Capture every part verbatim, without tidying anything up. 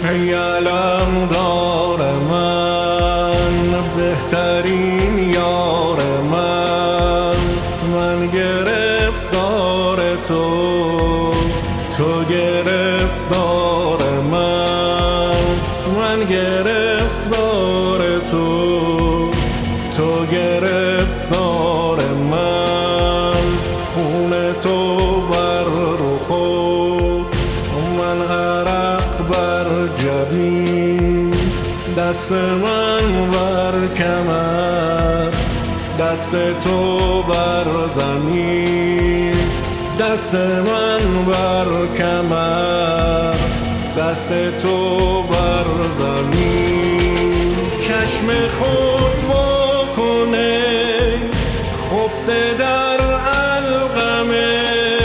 ای علمدار من، بهترین یار من، من گرفتار تو، تو گرفتار من، من گرفتار تو، تو گرفتار من، خون تو بر رخ، من عرق بر جبین، دست من بر کمر، دست تو بر زمین، دست من بر کمر، دست تو بر زمین. چشم خود وا کنه خفته در علقمه،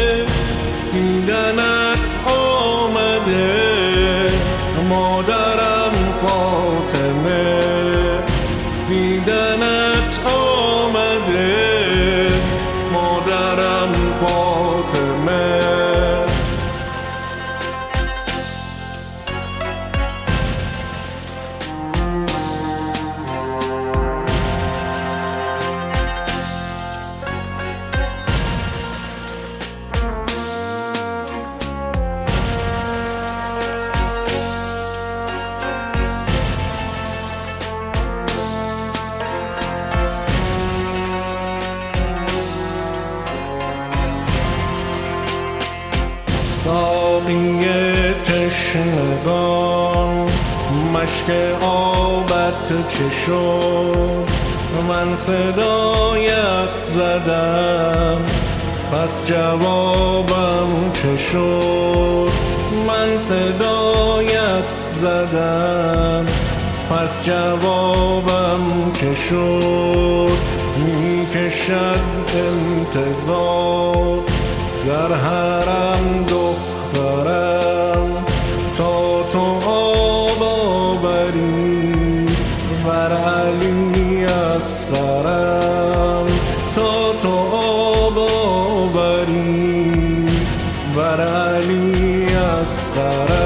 دیدنت آمده مادرم فاطمه، دیدنت آمده مادرم فاطمه. ساقی تشنگان مشک آبت چه شد، من صدایت زدم پس جوابم چه شد، من صدایت زدم پس جوابم چه شد. می کشد انتظار در حرم دخترم، تا تو آب آوری بر علی اصغرم، تا تو آب آوری بر علی اصغرم.